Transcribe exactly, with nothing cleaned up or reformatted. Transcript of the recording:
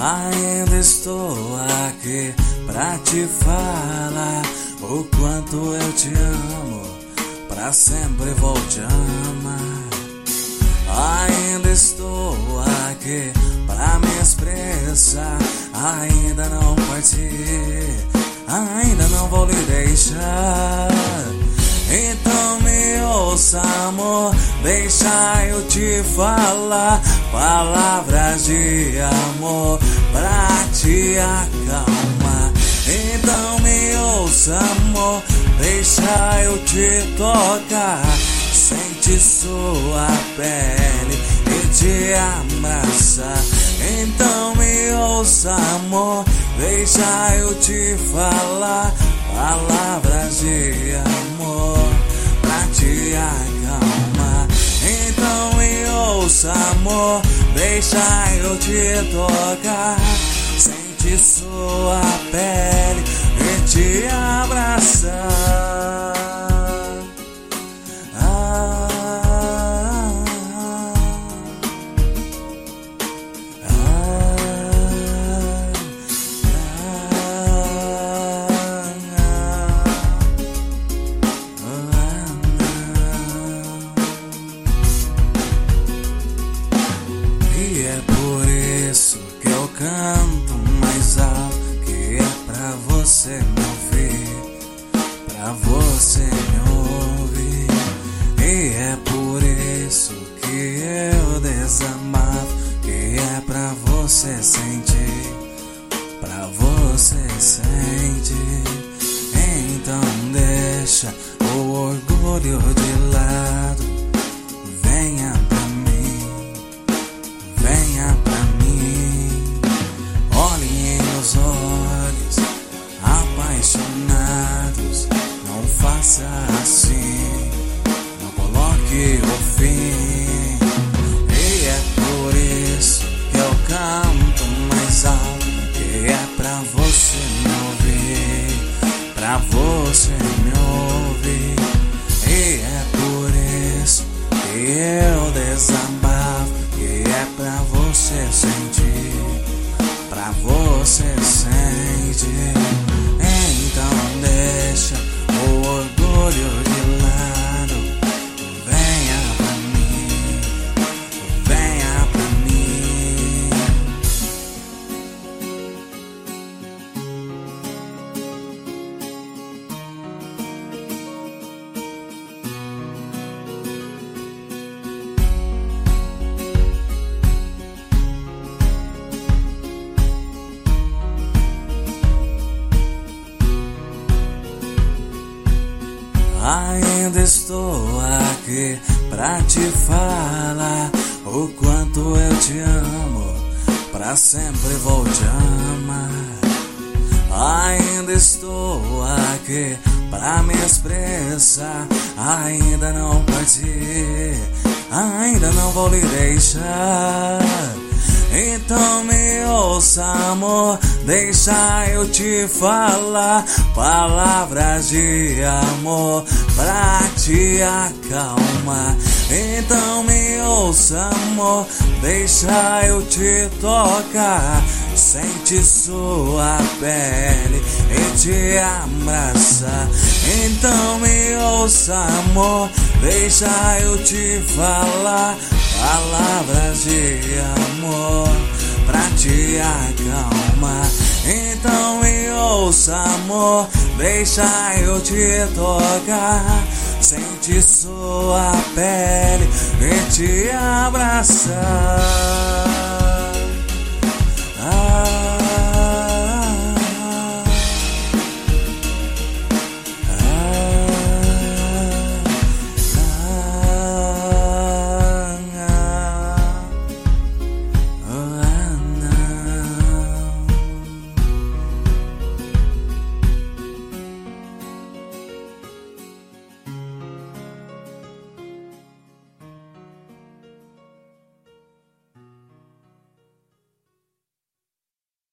Ainda estou aqui pra te falar o quanto eu te amo, pra sempre vou te amar. Ainda estou aqui pra me expressar, ainda não parti, ainda não vou lhe deixar. Então me ouça, amor, deixa eu te falar palavras de amor pra te acalmar. Então me ouça, amor, deixa eu te tocar, sente sua pele e te abraçar. Então me ouça, amor, deixa eu te falar palavras de amor pra te acalmar. Então me ouça, amor, deixa eu te tocar, sente sua pele e te abraçar. Canto mais alto que é pra você me ouvir, pra você me ouvir. E é por isso que eu desabafo, que é pra você sentir, pra você sentir. Então deixa o orgulho de lado, venha pra mim, venha pra mim. Olhos apaixonados, não faça assim, não coloque o fim. E é por isso que eu canto mais alto, que é pra você me ouvir, pra você me ouvir. E é por isso que eu desabafo, que é pra você sentir, pra você sente. Então deixa o orgulho de lado, venha pra mim, venha pra mim. Ainda estou aqui pra te falar o quanto eu te amo, pra sempre vou te amar. Ainda estou aqui pra me expressar, ainda não parti, ainda não vou lhe deixar. Então me ouça, amor, deixa eu te falar palavras de amor pra te acalmar. Então me ouça, amor, deixa eu te tocar, sente sua pele e te abraçar. Então me ouça, amor, deixa eu te falar palavras de amor pra te acalmar. Então me ouça, amor, deixa eu te tocar, sente sua pele e te abraçar. Ah.